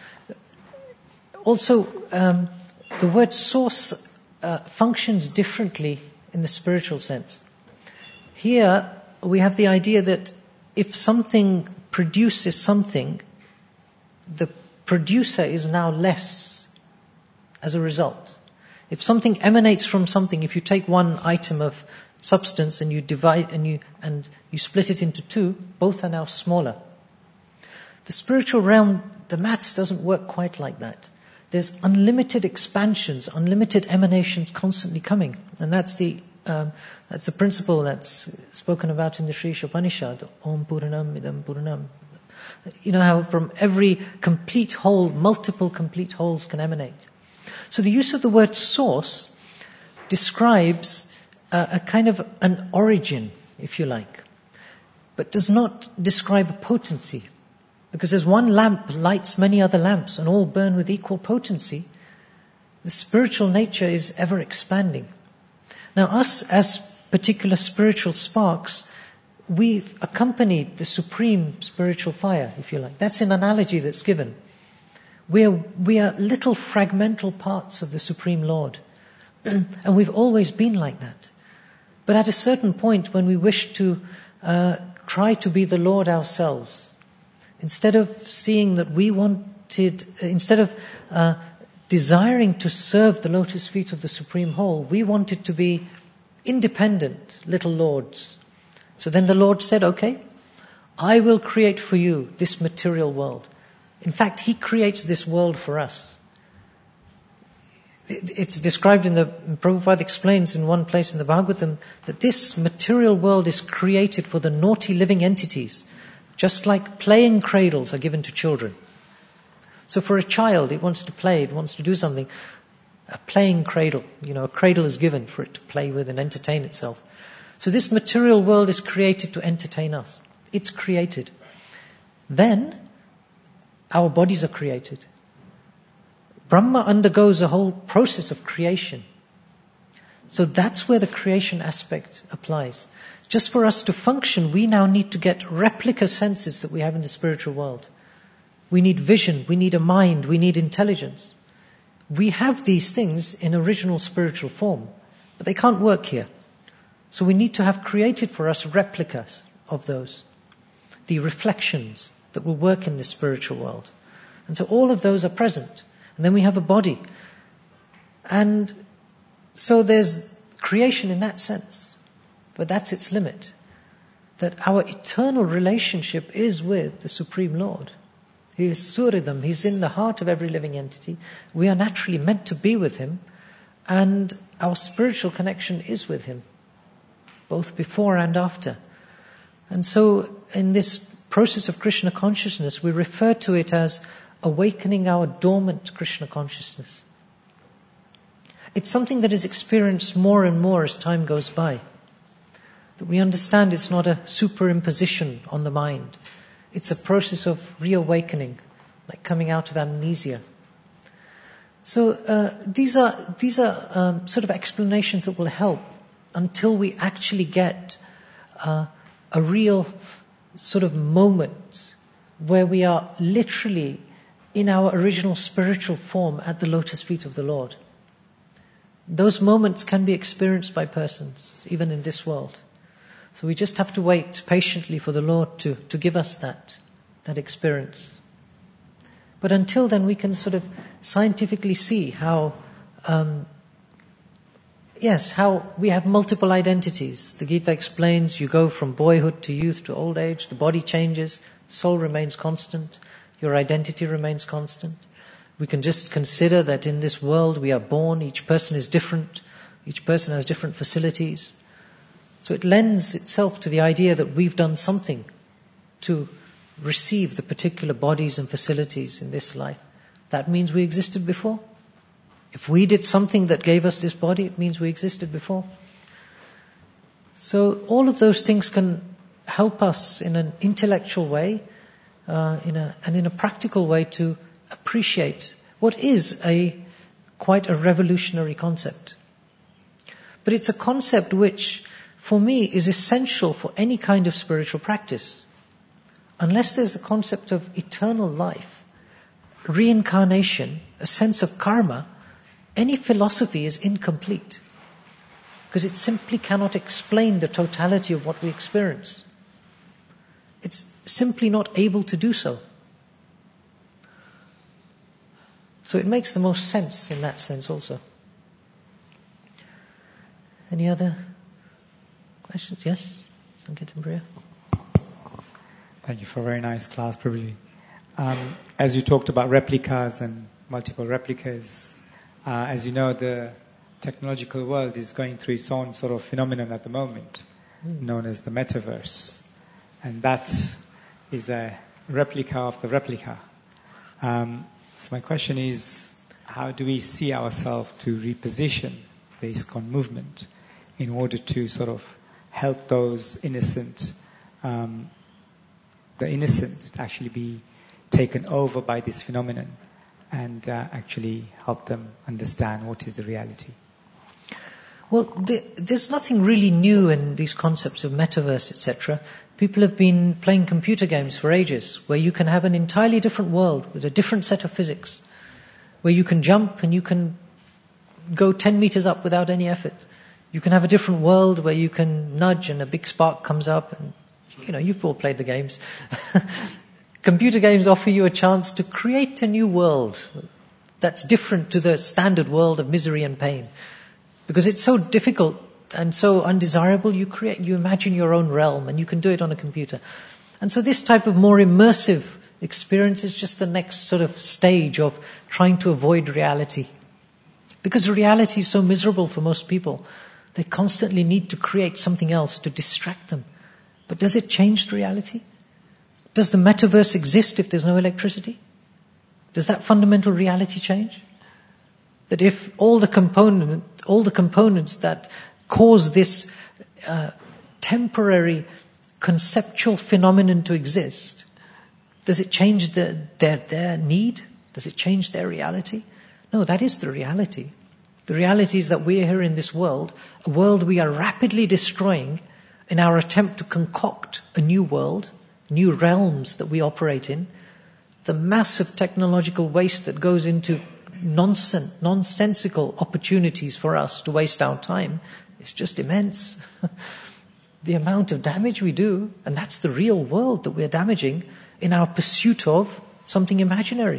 also the word source functions differently in the spiritual sense. Here we have the idea that if something produces something, the producer is now less as a result. If something emanates from something, if you take one item of substance and you divide and you split it into two, both are now smaller. The spiritual realm, the maths doesn't work quite like that. There's unlimited expansions, unlimited emanations constantly coming, and that's the principle that's spoken about in the Sri Upanishad. Om Puranam Idam Puranam. You know how from every complete whole, multiple complete wholes can emanate. So the use of the word source describes a kind of an origin, if you like, but does not describe a potency. Because as one lamp lights many other lamps and all burn with equal potency, the spiritual nature is ever expanding. Now us as particular spiritual sparks, we've accompanied the supreme spiritual fire, if you like. That's an analogy that's given. We are little fragmental parts of the Supreme Lord. And we've always been like that. But at a certain point when we wish to try to be the Lord ourselves, instead of seeing that instead of desiring to serve the lotus feet of the Supreme Whole, we wanted to be independent little lords. So then the Lord said, okay, I will create for you this material world. In fact, He creates this world for us. It's described Prabhupada explains in one place in the Bhagavatam that this material world is created for the naughty living entities, just like playing cradles are given to children. So for a child, it wants to play, it wants to do something. A playing cradle, a cradle is given for it to play with and entertain itself. So this material world is created to entertain us. It's created. Then our bodies are created. Brahma undergoes a whole process of creation. So that's where the creation aspect applies. Just for us to function, we now need to get replica senses that we have in the spiritual world. We need vision, we need a mind, we need intelligence. We have these things in original spiritual form, but they can't work here. So we need to have created for us replicas of those, the reflections that will work in the spiritual world. And so all of those are present. And then we have a body. And so there's creation in that sense. But that's its limit. That our eternal relationship is with the Supreme Lord. He is Suridam. He's in the heart of every living entity. We are naturally meant to be with Him. And our spiritual connection is with Him, both before and after. And so in this process of Krishna consciousness, we refer to it as awakening our dormant Krishna consciousness. It's something that is experienced more and more as time goes by. That we understand it's not a superimposition on the mind. It's a process of reawakening, like coming out of amnesia. So these are sort of explanations that will help until we actually get a real sort of moment where we are literally in our original spiritual form at the lotus feet of the Lord. Those moments can be experienced by persons, even in this world. So we just have to wait patiently for the Lord to give us that experience. But until then, we can sort of scientifically see how we have multiple identities. The Gita explains you go from boyhood to youth to old age, the body changes, the soul remains constant, your identity remains constant. We can just consider that in this world we are born, each person is different, each person has different facilities. So it lends itself to the idea that we've done something to receive the particular bodies and facilities in this life. That means we existed before. If we did something that gave us this body, it means we existed before. So all of those things can help us in an intellectual way, and in a practical way to appreciate what is quite a revolutionary concept. But it's a concept which, for me, is essential for any kind of spiritual practice. Unless there's a concept of eternal life, reincarnation, a sense of karma, any philosophy is incomplete. because it simply cannot explain the totality of what we experience. It's simply not able to do so. So it makes the most sense in that sense also. Any other questions? Yes? Sanketan Priya? Thank you for a very nice class, Prabhuji. As you talked about replicas and multiple replicas, as you know, the technological world is going through its own sort of phenomenon at the moment, known as the metaverse. And that is a replica of the replica. So my question is, how do we see ourselves to reposition the ISKCON movement in order to sort of help those innocent, the innocent to actually be taken over by this phenomenon and actually help them understand what is the reality? Well, there's nothing really new in these concepts of metaverse, etc. People have been playing computer games for ages, where you can have an entirely different world with a different set of physics, where you can jump and you can go 10 meters up without any effort. You can have a different world where you can nudge and a big spark comes up. And, you've all played the games. Computer games offer you a chance to create a new world that's different to the standard world of misery and pain. Because it's so difficult and so undesirable, you imagine your own realm, and you can do it on a computer. And so this type of more immersive experience is just the next sort of stage of trying to avoid reality. Because reality is so miserable for most people, they constantly need to create something else to distract them. But does it change the reality? Does the metaverse exist if there's no electricity? Does that fundamental reality change? That if all the components that cause this temporary conceptual phenomenon to exist, does it change their need? Does it change their reality? No, that is the reality. The reality is that we are here in this world, a world we are rapidly destroying in our attempt to concoct a new world, new realms that we operate in. The massive technological waste that goes into nonsensical opportunities for us to waste our time is just immense. The amount of damage we do, and that's the real world that we're damaging in our pursuit of something imaginary.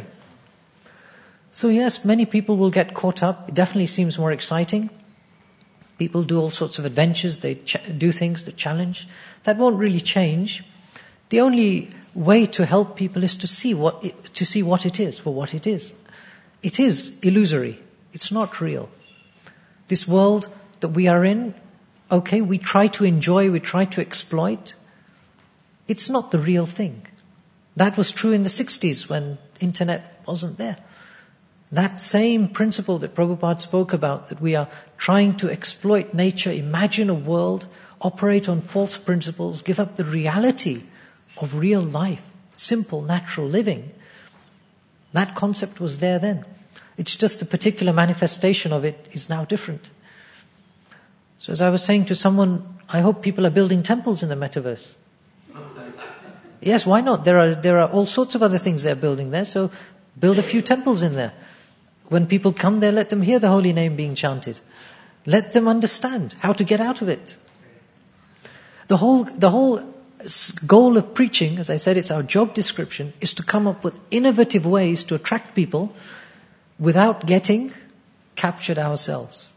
So yes, many people will get caught up. It definitely seems more exciting. People do all sorts of adventures. They do things that challenge. That won't really change. The only way to help people is to see what it is for what it is. It is illusory. It's not real. This world that we are in, okay, we try to enjoy, we try to exploit. It's not the real thing. That was true in the 60s when internet wasn't there. That same principle that Prabhupada spoke about, that we are trying to exploit nature, imagine a world, operate on false principles, give up the reality of real life, simple, natural living. That concept was there then. It's just the particular manifestation of it is now different. So as I was saying to someone, I hope people are building temples in the metaverse. Yes, why not? There are all sorts of other things they're building there, so build a few temples in there. When people come there, let them hear the holy name being chanted. Let them understand how to get out of it. The whole goal of preaching, as I said, it's our job description, is to come up with innovative ways to attract people without getting captured ourselves.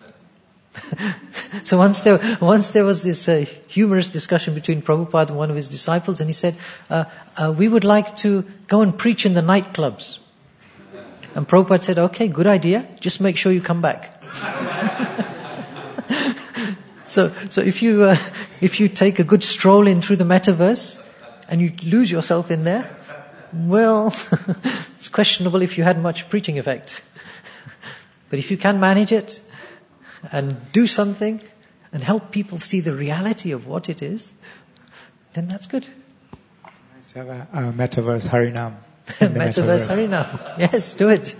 So once there was this humorous discussion between Prabhupada and one of his disciples, and he said, we would like to go and preach in the nightclubs. And Prabhupada said, okay, good idea, just make sure you come back. So if you take a good stroll in through the metaverse and you lose yourself in there, well, it's questionable if you had much preaching effect. But if you can manage it and do something and help people see the reality of what it is, then that's good. Nice to have a metaverse Harinam. Metaverse Harinam. Yes, do it.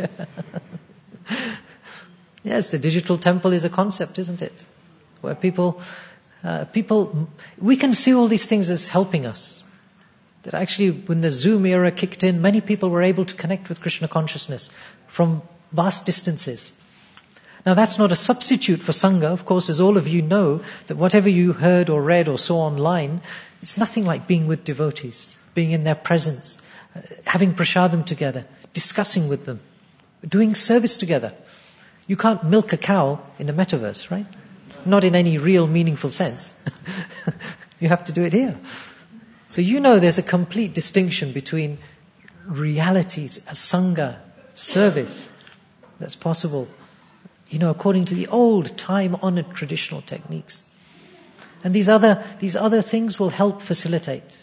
Yes, the digital temple is a concept, isn't it? Where people, we can see all these things as helping us. That actually, when the Zoom era kicked in, many people were able to connect with Krishna consciousness from vast distances. Now that's not a substitute for Sangha. Of course, as all of you know, that whatever you heard or read or saw online, it's nothing like being with devotees, being in their presence, having prasadam together, discussing with them, doing service together. You can't milk a cow in the metaverse, right? Not in any real meaningful sense. You have to do it here. So you know there's a complete distinction between realities, a Sangha, service that's possible, according to the old time-honored traditional techniques. And these other things will help facilitate.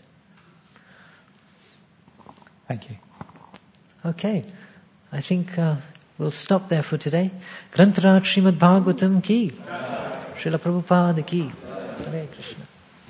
Thank you. Okay, I think we'll stop there for today. Grantaraj Srimad Bhagavatam ki, Srila Prabhupada ki. Hare Krishna.